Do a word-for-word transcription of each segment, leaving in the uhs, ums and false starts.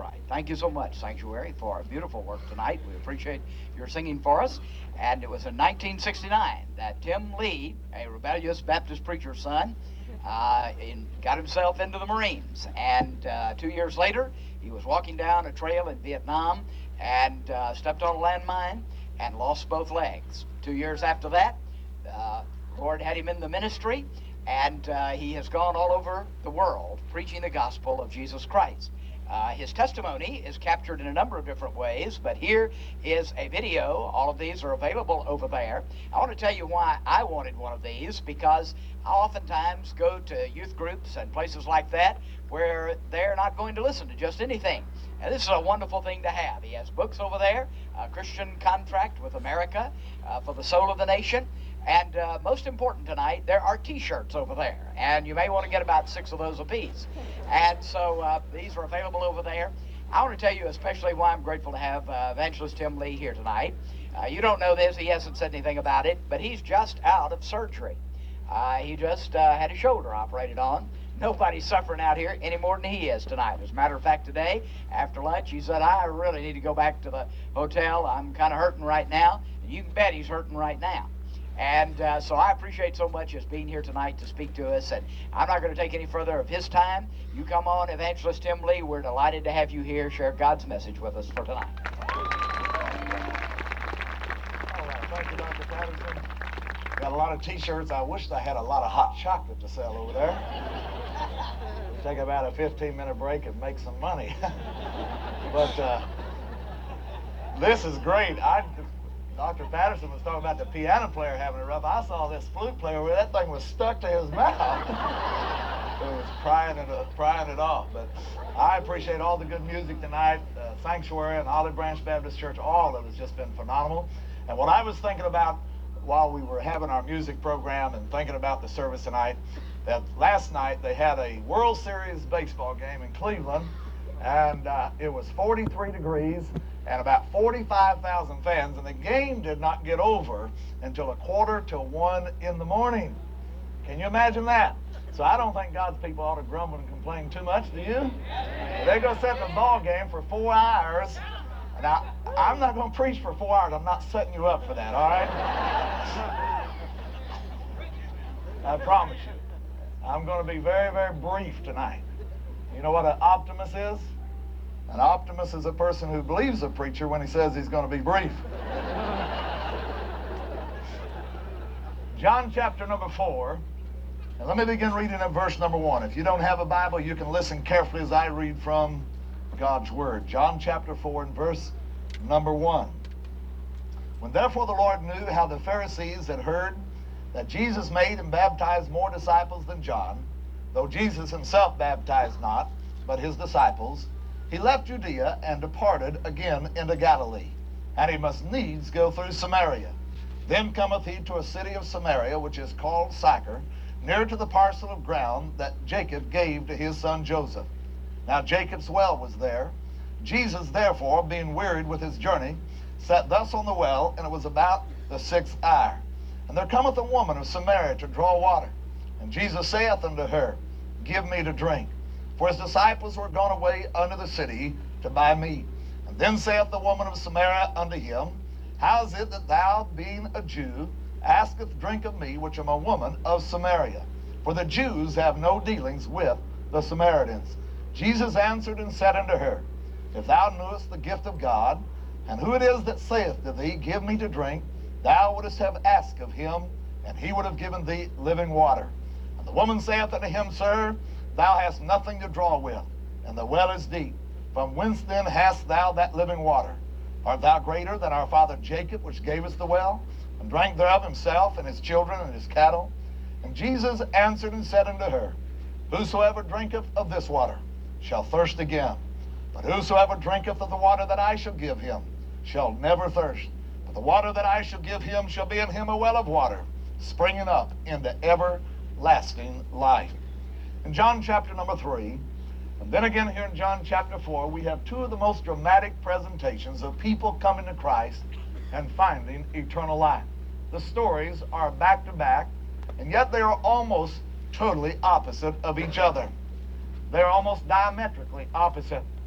right. Thank you so much, Sanctuary, for a beautiful work tonight. We appreciate your singing for us. And it was in nineteen sixty-nine that Tim Lee, a rebellious Baptist preacher's son, uh, in, got himself into the Marines. And uh, two years later, he was walking down a trail in Vietnam and uh, stepped on a landmine and lost both legs. Two years after that, uh, Lord had him in the ministry, and uh, he has gone all over the world preaching the gospel of Jesus Christ. Uh, his testimony is captured in a number of different ways, but here is a video. All of these are available over there. I want to tell you why I wanted one of these, because I oftentimes go to youth groups and places like that where they're not going to listen to just anything. And this is a wonderful thing to have. He has books over there, a Christian Contract with America uh, for the Soul of the Nation. And uh, most important tonight, there are T-shirts over there, and you may want to get about six of those apiece. And so uh, these are available over there. I want to tell you especially why I'm grateful to have uh, Evangelist Tim Lee here tonight. Uh, you don't know this, he hasn't said anything about it, but he's just out of surgery. Uh, he just uh, had a shoulder operated on. Nobody's suffering out here any more than he is tonight. As a matter of fact, today, after lunch, he said, I really need to go back to the hotel. I'm kind of hurting right now. And you can bet he's hurting right now. And uh, so I appreciate so much his being here tonight to speak to us. And I'm not going to take any further of his time. You come on, Evangelist Tim Lee. We're delighted to have you here. Share God's message with us for tonight. All right. Thank you, Doctor Patterson. Got a lot of T-shirts. I wish I had a lot of hot chocolate to sell over there. Take about a fifteen minute break and make some money. But uh, this is great. I... Doctor Patterson was talking about the piano player having it rough. I saw this flute player where that thing was stuck to his mouth. It was prying it, uh, prying it off. But I appreciate all the good music tonight. Uh, Sanctuary and Olive Branch Baptist Church, all of it has just been phenomenal. And what I was thinking about while we were having our music program and thinking about the service tonight, that last night they had a World Series baseball game in Cleveland, and uh, it was forty-three degrees and about forty-five thousand fans, and the game did not get over until a quarter to one in the morning. Can you imagine that? So I don't think God's people ought to grumble and complain too much, do you? They're going to set the ball game for four hours. Now, I'm not going to preach for four hours. I'm not setting you up for that, all right? I promise you. I'm going to be very, very brief tonight. You know what an optimist is? An optimist is a person who believes a preacher when he says he's going to be brief. John chapter number four. And let me begin reading at verse number one. If you don't have a Bible, you can listen carefully as I read from God's Word. John chapter four and verse number one. When therefore the Lord knew how the Pharisees had heard that Jesus made and baptized more disciples than John, though Jesus himself baptized not, but his disciples, he left Judea and departed again into Galilee. And he must needs go through Samaria. Then cometh he to a city of Samaria, which is called Sychar, near to the parcel of ground that Jacob gave to his son Joseph. Now Jacob's well was there. Jesus therefore, being wearied with his journey, sat thus on the well, and it was about the sixth hour. And there cometh a woman of Samaria to draw water. And Jesus saith unto her, Give me to drink. For his disciples were gone away unto the city to buy meat. And then saith the woman of Samaria unto him, How is it that thou, being a Jew, asketh drink of me, which am a woman of Samaria? For the Jews have no dealings with the Samaritans. Jesus answered and said unto her, If thou knewest the gift of God, and who it is that saith to thee, Give me to drink, thou wouldst have asked of him, and he would have given thee living water. And the woman saith unto him, Sir, thou hast nothing to draw with, and the well is deep. From whence then hast thou that living water? Art thou greater than our father Jacob, which gave us the well, and drank thereof himself, and his children, and his cattle? And Jesus answered and said unto her, Whosoever drinketh of this water shall thirst again. But whosoever drinketh of the water that I shall give him shall never thirst. But the water that I shall give him shall be in him a well of water, springing up into everlasting life. In John chapter number three, and then again here in John chapter four, we have two of the most dramatic presentations of people coming to Christ and finding eternal life. The stories are back to back, and yet they are almost totally opposite of each other. They're almost diametrically opposite.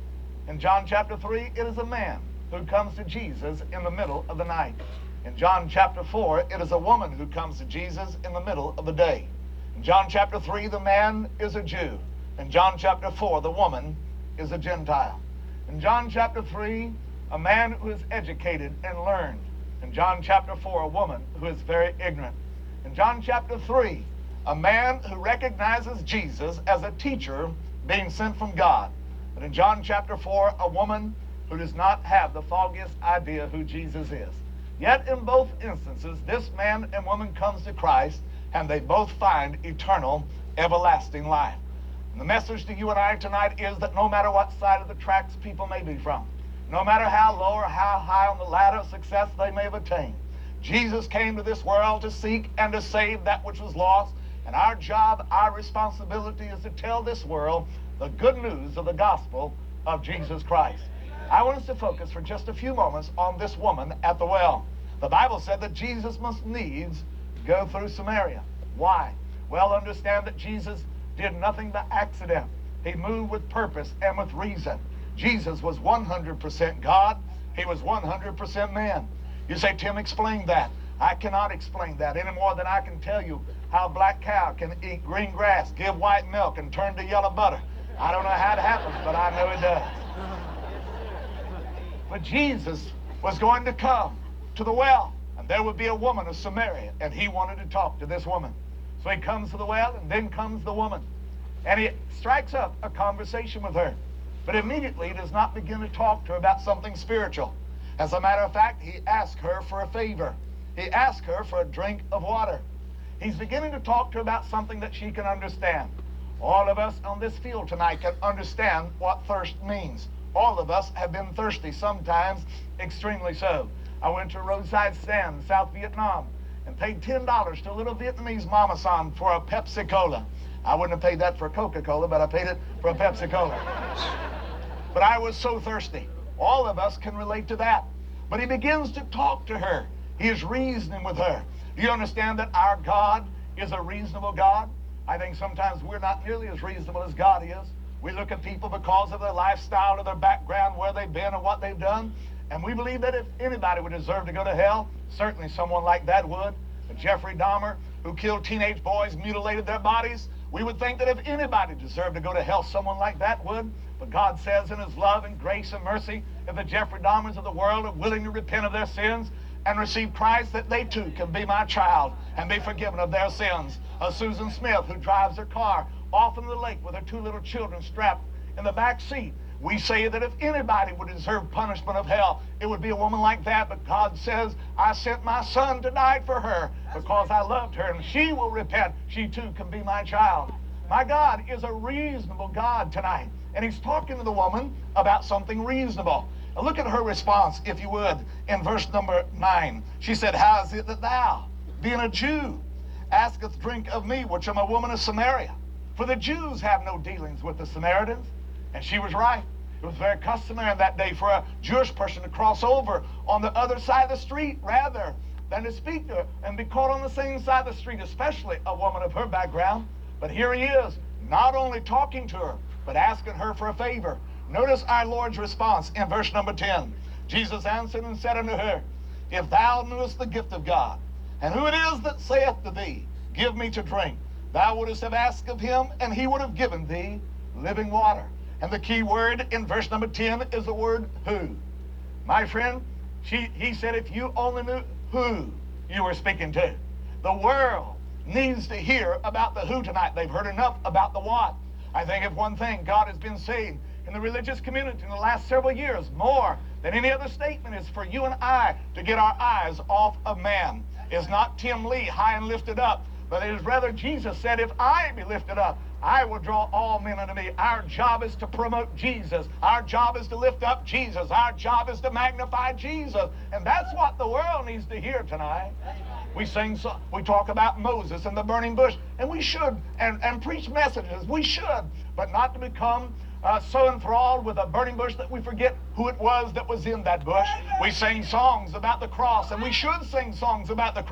In John chapter three, it is a man who comes to Jesus in the middle of the night. In John chapter four, it is a woman who comes to Jesus in the middle of the day. In John chapter three, the man is a Jew. In John chapter four, the woman is a Gentile. In John chapter three, a man who is educated and learned. In John chapter four, a woman who is very ignorant. In John chapter three, a man who recognizes Jesus as a teacher being sent from God. But in John chapter four, a woman who does not have the foggiest idea who Jesus is. Yet in both instances, this man and woman comes to Christ, and they both find eternal, everlasting life. And the message to you and I tonight is that no matter what side of the tracks people may be from, no matter how low or how high on the ladder of success they may have attained, Jesus came to this world to seek and to save that which was lost. And our job, our responsibility is to tell this world the good news of the gospel of Jesus Christ. I want us to focus for just a few moments on this woman at the well. The Bible said that Jesus must needs go through Samaria. Why? Well, understand that Jesus did nothing by accident. He moved with purpose and with reason. Jesus was one hundred percent God. He was one hundred percent man. You say, Tim, explain that. I cannot explain that any more than I can tell you how a black cow can eat green grass, give white milk, and turn to yellow butter. I don't know how it happens, but I know it does. But Jesus was going to come to the well, and there would be a woman of Samaria, and he wanted to talk to this woman. So he comes to the well, and then comes the woman, and he strikes up a conversation with her. But immediately he does not begin to talk to her about something spiritual. As a matter of fact, he asks her for a favor. He asks her for a drink of water. He's beginning to talk to her about something that she can understand. All of us on this field tonight can understand what thirst means. All of us have been thirsty, sometimes extremely so. I went to a roadside stand in South Vietnam and paid ten dollars to a little Vietnamese mama san for a Pepsi-Cola. I wouldn't have paid that for a Coca-Cola, but I paid it for a Pepsi-Cola. But I was so thirsty. All of us can relate to that. But he begins to talk to her. He is reasoning with her. Do you understand that our God is a reasonable God? I think sometimes we're not nearly as reasonable as God is. We look at people because of their lifestyle or their background, where they've been and what they've done, and we believe that if anybody would deserve to go to hell, certainly someone like that would. But Jeffrey Dahmer, who killed teenage boys, mutilated their bodies, we would think that if anybody deserved to go to hell, someone like that would. But God says in his love and grace and mercy, if the Jeffrey Dahmers of the world are willing to repent of their sins and receive Christ, that they too can be my child and be forgiven of their sins. A Susan Smith who drives her car off into the lake with her two little children strapped in the back seat. We say that if anybody would deserve punishment of hell, it would be a woman like that. But God says, I sent my son to die for her because I loved her, and she will repent. She too can be my child. My God is a reasonable God tonight, and he's talking to the woman about something reasonable. Now look at her response, if you would, in verse number nine. She said, how is it that thou, being a Jew, asketh drink of me, which am a woman of Samaria? For the Jews have no dealings with the Samaritans. And she was right. It was very customary in that day for a Jewish person to cross over on the other side of the street rather than to speak to her and be caught on the same side of the street, especially a woman of her background. But here he is, not only talking to her, but asking her for a favor. Notice our Lord's response in verse number ten. Jesus answered and said unto her, if thou knewest the gift of God, and who it is that saith to thee, give me to drink, thou wouldst have asked of him, and he would have given thee living water. And the key word in verse number ten is the word who. My friend, she, he said, if you only knew who you were speaking to. The world needs to hear about the who tonight. They've heard enough about the what. I think of one thing God has been saying in the religious community in the last several years, more than any other statement, is for you and I to get our eyes off of man. It's not Tim Lee high and lifted up, but it is rather Jesus said, if I be lifted up, I will draw all men unto me. Our job is to promote Jesus. Our job is to lift up Jesus. Our job is to magnify Jesus. And that's what the world needs to hear tonight. We sing, so, we talk about Moses and the burning bush, and we should, and, and preach messages. We should, but not to become uh, so enthralled with a burning bush that we forget who it was that was in that bush. We sing songs about the cross, and we should sing songs about the cross.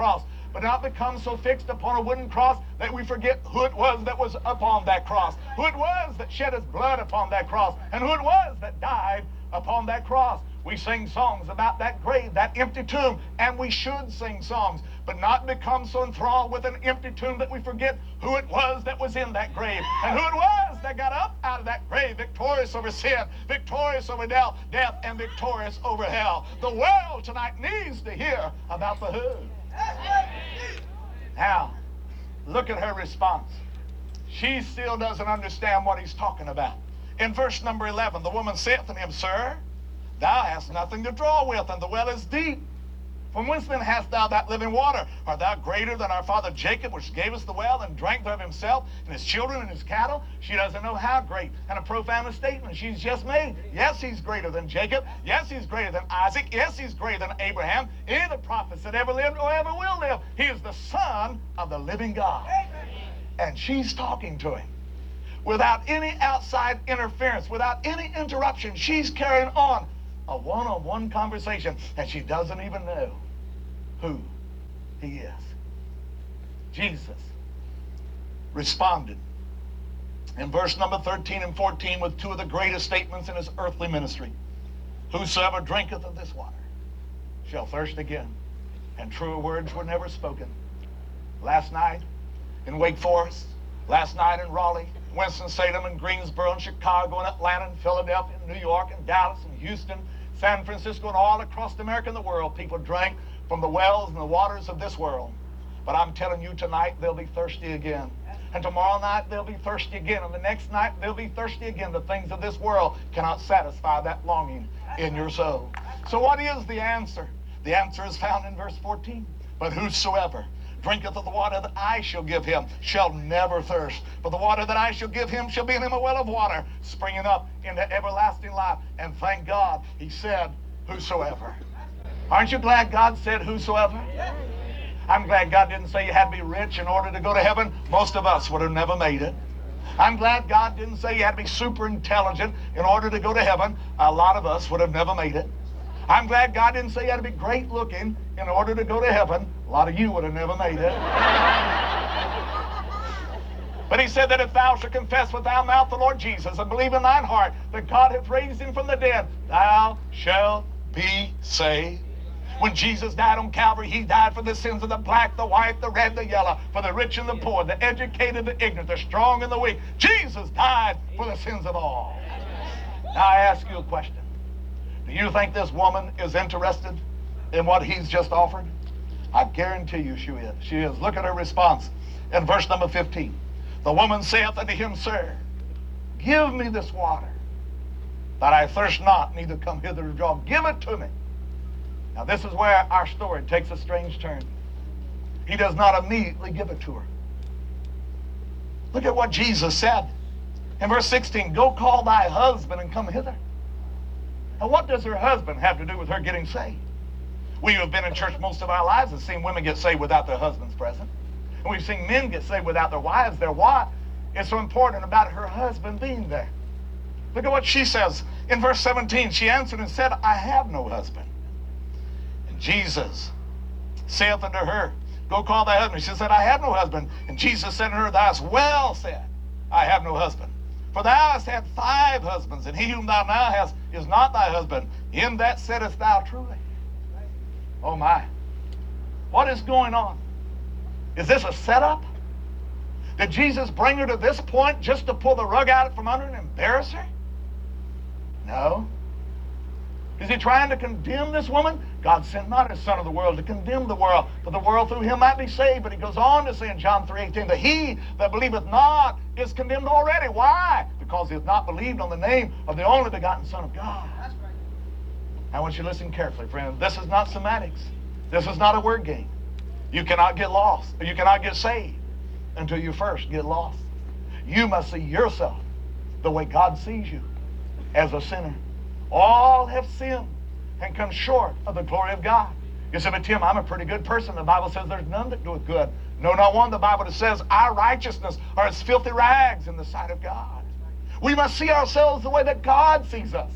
but not become so fixed upon a wooden cross that we forget who it was that was upon that cross, who it was that shed his blood upon that cross, and who it was that died upon that cross. We sing songs about that grave, that empty tomb, and we should sing songs, but not become so enthralled with an empty tomb that we forget who it was that was in that grave, and who it was that got up out of that grave, victorious over sin, victorious over death, death, and victorious over hell. The world tonight needs to hear about the who. Now, look at her response. She still doesn't understand what he's talking about. In verse number eleven, the woman saith unto him, Sir, thou hast nothing to draw with, and the well is deep. From whence then hast thou that living water? Art thou greater than our father Jacob, which gave us the well, and drank thereof himself, and his children, and his cattle? She doesn't know how great, and a profound statement she's just made. Yes, he's greater than Jacob. Yes, he's greater than Isaac. Yes, he's greater than Abraham. Any of the prophets that ever lived or ever will live. He is the Son of the living God. And she's talking to him without any outside interference, without any interruption. She's carrying on a one-on-one conversation, and she doesn't even know who he is. Jesus responded in verse number thirteen and fourteen with two of the greatest statements in his earthly ministry. Whosoever drinketh of this water shall thirst again, and truer words were never spoken. Last night in Wake Forest, last night in Raleigh, Winston-Salem, and Greensboro, and Chicago, and Atlanta, and Philadelphia, and New York, and Dallas, and Houston, San Francisco, and all across America and the world, people drank from the wells and the waters of this world. But I'm telling you, tonight they'll be thirsty again. And tomorrow night they'll be thirsty again. And the next night they'll be thirsty again. The things of this world cannot satisfy that longing in your soul. So what is the answer? The answer is found in verse fourteen. But whosoever drinketh of the water that I shall give him shall never thirst. But the water that I shall give him shall be in him a well of water, springing up into everlasting life. And thank God, he said, whosoever. Aren't you glad God said whosoever? I'm glad God didn't say you had to be rich in order to go to heaven. Most of us would have never made it. I'm glad God didn't say you had to be super intelligent in order to go to heaven. A lot of us would have never made it. I'm glad God didn't say you had to be great looking in order to go to heaven. A lot of you would have never made it. But he said that if thou shalt confess with thy mouth the Lord Jesus and believe in thine heart that God hath raised him from the dead, thou shalt be saved. When Jesus died on Calvary, he died for the sins of the black, the white, the red, the yellow, for the rich and the poor, the educated, the ignorant, the strong and the weak. Jesus died for the sins of all. Now I ask you a question. Do you think this woman is interested in what he's just offered? I guarantee you she is. She is. Look at her response in verse number fifteen. The woman saith unto him, Sir, give me this water, that I thirst not, neither come hither to draw. Give it to me. Now this is where our story takes a strange turn. He does not immediately give it to her. Look at what Jesus said in verse sixteen. Go call thy husband and come hither. Now what does her husband have to do with her getting saved? We who have been in church most of our lives have seen women get saved without their husbands present. And we've seen men get saved without their wives there. Why is so important about her husband being there? Look at what she says in verse seventeen. She answered and said, I have no husband. Jesus saith unto her, Go call thy husband. She said, I have no husband. And Jesus said unto her, Thou hast well said, I have no husband. For thou hast had five husbands, and he whom thou now hast is not thy husband. In that saidest thou truly. Oh my. What is going on? Is this a setup? Did Jesus bring her to this point just to pull the rug out from under and embarrass her? No. Is he trying to condemn this woman? God sent not his Son of the world to condemn the world, but the world through him might be saved. But he goes on to say in John three eighteen that he that believeth not is condemned already. Why? Because he hath not believed on the name of the only begotten Son of God. That's right. I want you to listen carefully, friend. This is not semantics. This is not a word game. You cannot get lost, or you cannot get saved until you first get lost. You must see yourself the way God sees you, as a sinner. All have sinned and come short of the glory of God. You say, but Tim, I'm a pretty good person. The Bible says there's none that doeth good. No, not one. The Bible says our righteousness are as filthy rags in the sight of God. We must see ourselves the way that God sees us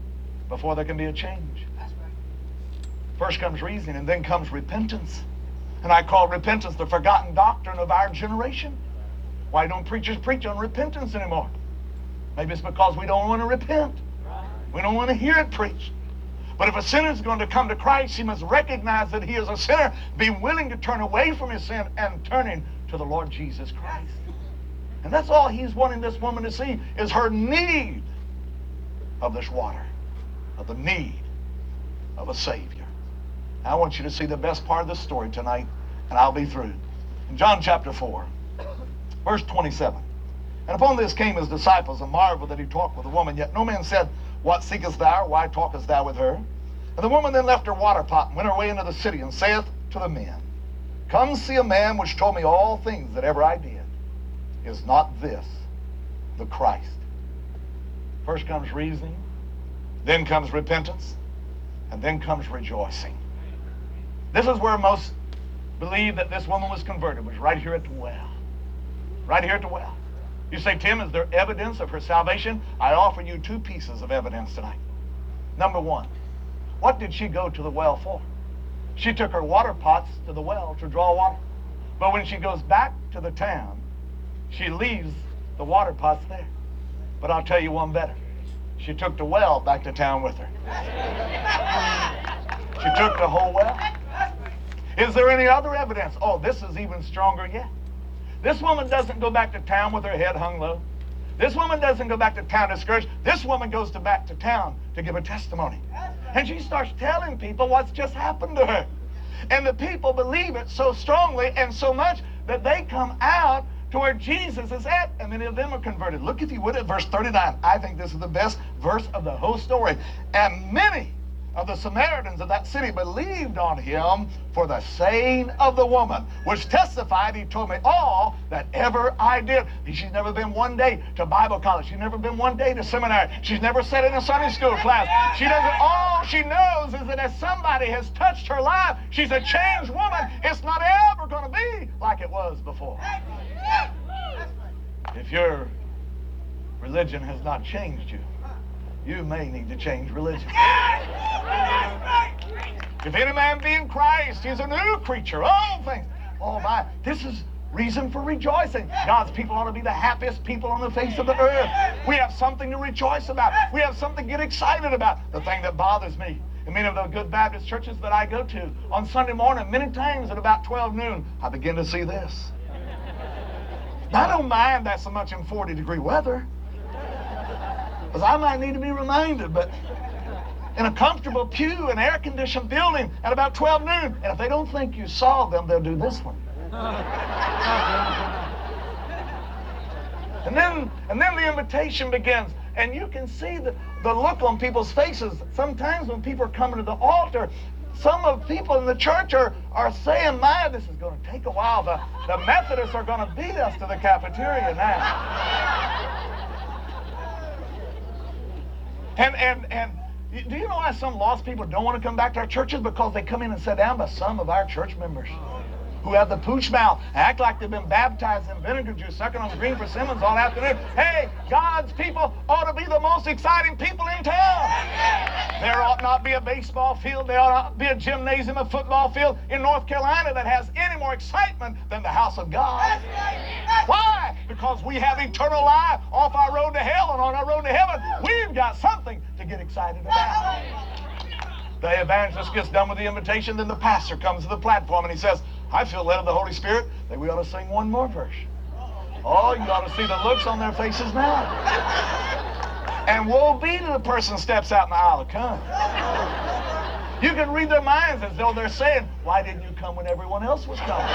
before there can be a change. First comes reasoning, and then comes repentance. And I call repentance the forgotten doctrine of our generation. Why don't preachers preach on repentance anymore? Maybe it's because we don't want to repent. We don't want to hear it preached. But if a sinner is going to come to Christ, he must recognize that he is a sinner, be willing to turn away from his sin and turning to the Lord Jesus Christ. And that's all he's wanting this woman to see, is her need of this water, of the need of a Savior. I want you to see the best part of the story tonight, and I'll be through. In John chapter four, verse twenty-seven. And upon this came his disciples, and marveled that he talked with the woman. Yet no man said, What seekest thou? Why talkest thou with her? And the woman then left her water pot, and went her way into the city, and saith to the men, Come see a man which told me all things that ever I did. Is not this the Christ? First comes reasoning, then comes repentance, and then comes rejoicing. This is where most believe that this woman was converted, was right here at the well. Right here at the well. You say, Tim, is there evidence of her salvation? I offer you two pieces of evidence tonight. Number one, what did she go to the well for? She took her water pots to the well to draw water. But when she goes back to the town, she leaves the water pots there. But I'll tell you one better. She took the well back to town with her. She took the whole well. Is there any other evidence? Oh, this is even stronger yet. This woman doesn't go back to town with her head hung low. This woman doesn't go back to town discouraged. This woman goes to back to town to give a testimony. And she starts telling people what's just happened to her. And the people believe it so strongly and so much that they come out to where Jesus is at, and many of them are converted. Look, if you would, at verse thirty-nine. I think this is the best verse of the whole story. And many of the Samaritans of that city believed on him for the saying of the woman, which testified, he told me all that ever I did. She's never been one day to Bible college. She's never been one day to seminary. She's never sat in a Sunday school class. She doesn't, all she knows is that as somebody has touched her life, she's a changed woman. It's not ever going to be like it was before. If your religion has not changed you, you may need to change religion. If any man be in Christ, he's a new creature. All things. Oh my, this is reason for rejoicing. God's people ought to be the happiest people on the face of the earth. We have something to rejoice about. We have something to get excited about. The thing that bothers me, in many of the good Baptist churches that I go to, on Sunday morning, many times at about twelve noon, I begin to see this. I don't mind that so much in forty degree weather, because I might need to be reminded, but in a comfortable pew, an air-conditioned building at about twelve noon, and if they don't think you saw them, they'll do this one. And then, and then the invitation begins, and you can see the, the look on people's faces. Sometimes when people are coming to the altar, some of the people in the church are, are saying, my, this is going to take a while. The, the Methodists are going to beat us to the cafeteria now. And, and, and do you know why some lost people don't want to come back to our churches? Because they come in and sit down by some of our church members who have the pooch mouth, act like they've been baptized in vinegar juice, sucking on green persimmons all afternoon. Hey, God's people ought to be the most exciting people in town. There ought not be a baseball field, there ought not be a gymnasium, a football field in North Carolina that has any more excitement than the house of God. Why? Because we have eternal life off our road to hell, and on our road to heaven, we've got something to get excited about. The evangelist gets done with the invitation, then the pastor comes to the platform and he says, I feel led of the Holy Spirit that we ought to sing one more verse. Oh, you ought to see the looks on their faces now. And woe be to the person steps out in the aisle to come. You can read their minds as though they're saying, why didn't you come when everyone else was coming?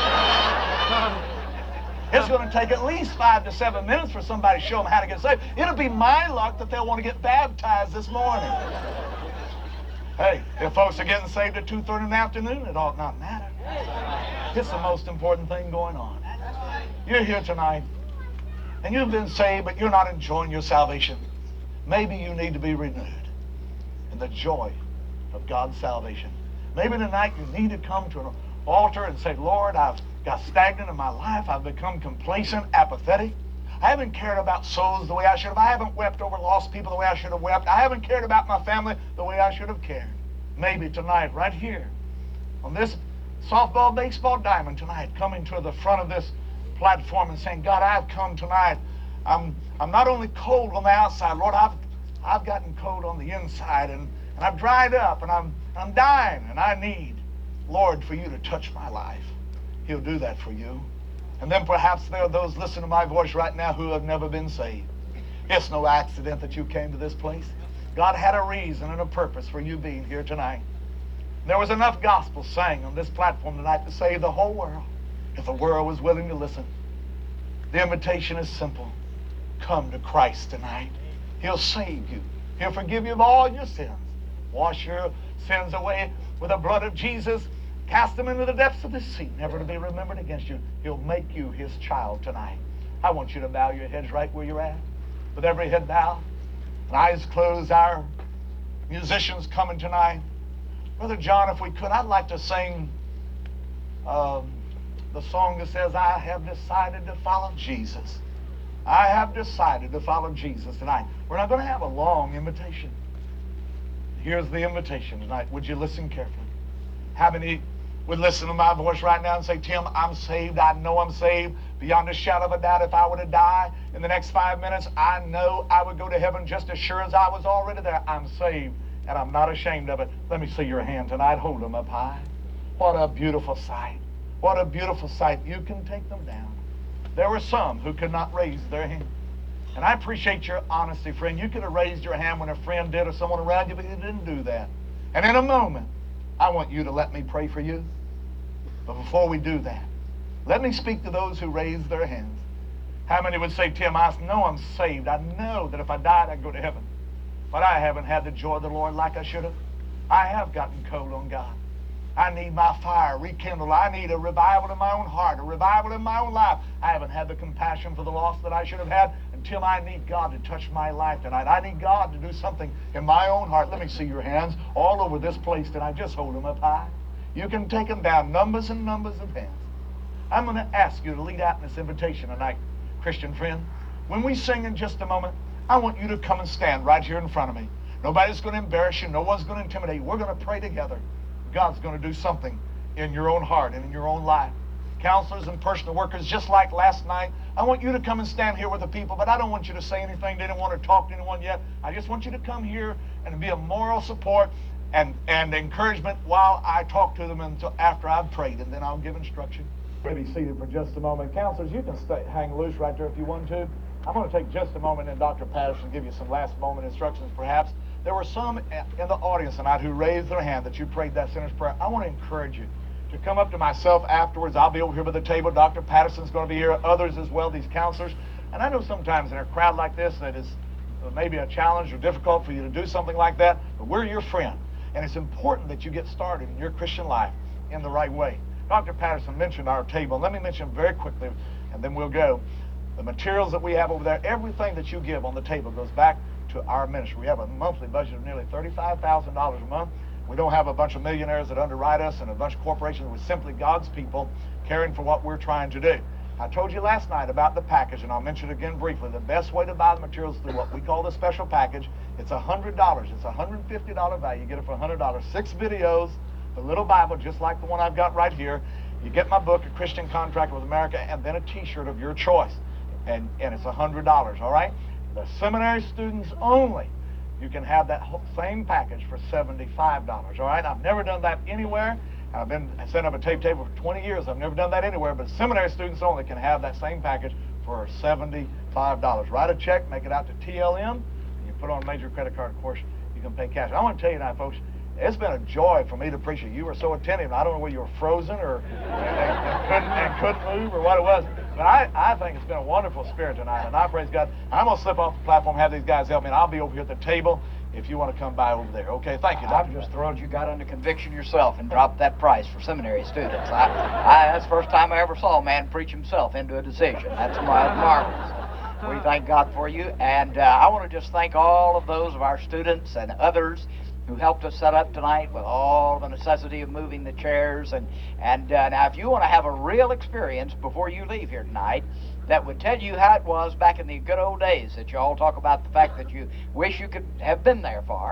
It's going to take at least five to seven minutes for somebody to show them how to get saved. It'll be my luck that they'll want to get baptized this morning. Hey, if folks are getting saved at two thirty in the afternoon, it ought not matter. It's the most important thing going on. You're here tonight, and you've been saved, but you're not enjoying your salvation. Maybe you need to be renewed in the joy of God's salvation. Maybe tonight you need to come to an altar and say, Lord, I've got stagnant in my life. I've become complacent, apathetic. I haven't cared about souls the way I should have. I haven't wept over lost people the way I should have wept. I haven't cared about my family the way I should have cared. Maybe tonight, right here, on this softball, baseball diamond tonight, coming to the front of this platform and saying, God, I've come tonight. I'm I'm not only cold on the outside, Lord, I've I've gotten cold on the inside, and, and I've dried up, and I'm I'm dying, and I need, Lord, for you to touch my life. He'll do that for you. And then perhaps there are those listening to my voice right now who have never been saved. It's no accident that you came to this place. God had a reason and a purpose for you being here tonight. There was enough gospel sang on this platform tonight to save the whole world if the world was willing to listen. The invitation is simple. Come to Christ tonight. He'll save you. He'll forgive you of all your sins. Wash your sins away with the blood of Jesus. Cast them into the depths of the sea, never to be remembered against you. He'll make you his child tonight. I want you to bow your heads right where you're at. With every head bowed and eyes closed, our musicians coming tonight. Brother John, if we could, I'd like to sing um, the song that says, I have decided to follow Jesus. I have decided to follow Jesus tonight. We're not going to have a long invitation. Here's the invitation tonight. Would you listen carefully? How many would listen to my voice right now and say, Tim, I'm saved. I know I'm saved. Beyond a shadow of a doubt, if I were to die in the next five minutes, I know I would go to heaven just as sure as I was already there. I'm saved, and I'm not ashamed of it. Let me see your hand tonight. Hold them up high. What a beautiful sight. What a beautiful sight. You can take them down. There were some who could not raise their hand. And I appreciate your honesty, friend. You could have raised your hand when a friend did or someone around you, but you didn't do that. And in a moment, I want you to let me pray for you. But before we do that, let me speak to those who raised their hands. How many would say, Tim, I know I'm saved. I know that if I died, I'd go to heaven. But I haven't had the joy of the Lord like I should have. I have gotten cold on God. I need my fire rekindled. I need a revival in my own heart, a revival in my own life. I haven't had the compassion for the lost that I should have had until I need God to touch my life tonight. I need God to do something in my own heart. Let me see your hands all over this place tonight. Just hold them up high. You can take them down, numbers and numbers of hands. I'm going to ask you to lead out in this invitation tonight, Christian friend. When we sing in just a moment, I want you to come and stand right here in front of me. Nobody's going to embarrass you. No one's going to intimidate you. We're going to pray together. God's going to do something in your own heart and in your own life. Counselors and personal workers, just like last night, I want you to come and stand here with the people, but I don't want you to say anything. They don't want to talk to anyone yet. I just want you to come here and be a moral support and, and encouragement while I talk to them until after I've prayed, and then I'll give instruction. We'll be seated for just a moment. Counselors, you can stay, hang loose right there if you want to. I'm going to take just a moment, and Doctor Patterson give you some last moment instructions perhaps. There were some in the audience tonight who raised their hand that you prayed that sinner's prayer. I want to encourage you to come up to myself afterwards. I'll be over here by the table. Doctor Patterson's going to be here, others as well, these counselors. And I know sometimes in a crowd like this that is maybe a challenge or difficult for you to do something like that, but we're your friend. And it's important that you get started in your Christian life in the right way. Doctor Patterson mentioned our table. Let me mention very quickly, and then we'll go. The materials that we have over there, everything that you give on the table goes back to our ministry. We have a monthly budget of nearly thirty-five thousand dollars a month. We don't have a bunch of millionaires that underwrite us and a bunch of corporations. We're simply God's people caring for what we're trying to do. I told you last night about the package, and I'll mention it again briefly. The best way to buy the materials through what we call the special package. It's one hundred dollars. It's a one hundred fifty dollars value. You get it for one hundred dollars. Six videos, the little Bible, just like the one I've got right here. You get my book, A Christian Contract with America, and then a T-shirt of your choice. And, and it's one hundred dollars, all right? The seminary students only, you can have that whole same package for seventy-five dollars, all right? I've never done that anywhere. I've been setting up a tape table for twenty years. I've never done that anywhere, but seminary students only can have that same package for seventy-five dollars. Write a check, make it out to T L M, and you put on a major credit card, of course, you can pay cash. I want to tell you now, folks, it's been a joy for me to preach it. You were so attentive. I don't know whether you were frozen or and, and, couldn't, and couldn't move or what it was. But I, I think it's been a wonderful spirit tonight, and I praise God. I'm going to slip off the platform, have these guys help me, and I'll be over here at the table if you want to come by over there. Okay, thank you, Doctor I'm just thrilled you got under conviction yourself and dropped that price for seminary students. I, I, that's the first time I ever saw a man preach himself into a decision. That's marvelous. We thank God for you, and uh, I want to just thank all of those of our students and others who helped us set up tonight with all the necessity of moving the chairs. And, and uh, now, if you want to have a real experience before you leave here tonight that would tell you how it was back in the good old days that you all talk about the fact that you wish you could have been there for,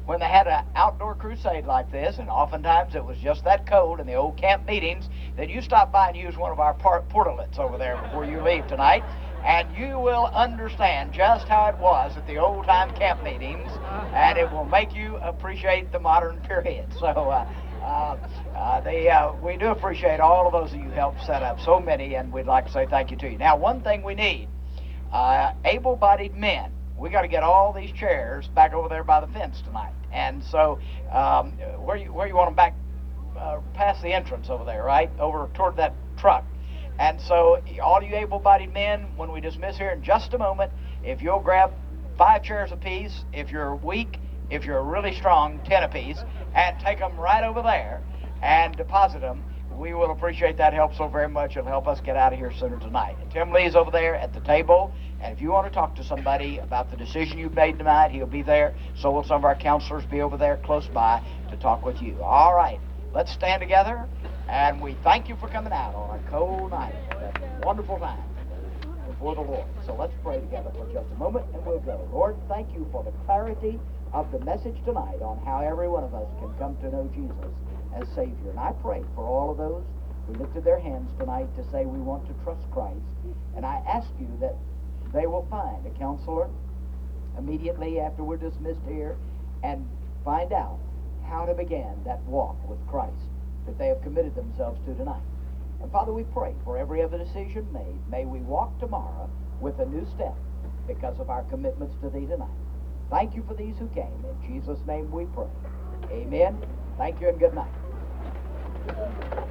when they had an outdoor crusade like this, and oftentimes it was just that cold in the old camp meetings, that you stop by and use one of our portalets over there before you leave tonight, and you will understand just how it was at the old-time camp meetings, and it will make you appreciate the modern period. So uh, uh, uh, they, uh, we do appreciate all of those of you who helped set up so many, and we'd like to say thank you to you. Now, one thing we need, uh, able-bodied men. We got to get all these chairs back over there by the fence tonight. And so, um, where you where you want them back, uh, past the entrance over there, right? Over toward that truck. And so, all you able-bodied men, when we dismiss here in just a moment, if you'll grab five chairs apiece, if you're weak, if you're really strong, ten apiece, and take them right over there and deposit them, we will appreciate that help so very much. It'll help us get out of here sooner tonight. And Tim Lee's over there at the table, and if you want to talk to somebody about the decision you made tonight, he'll be there. So will some of our counselors be over there close by to talk with you. All right, let's stand together, and we thank you for coming out on a cold night. That's a wonderful time before the Lord. So let's pray together for just a moment, and we'll go. Lord, thank you for the clarity of the message tonight on how every one of us can come to know Jesus as Savior. And I pray for all of those who lifted their hands tonight to say we want to trust Christ. And I ask you that they will find a counselor immediately after we're dismissed here and find out how to begin that walk with Christ that they have committed themselves to tonight. And Father, we pray for every other decision made. May we walk tomorrow with a new step because of our commitments to Thee tonight. Thank you for these who came. In Jesus' name we pray. Amen. Thank you and good night.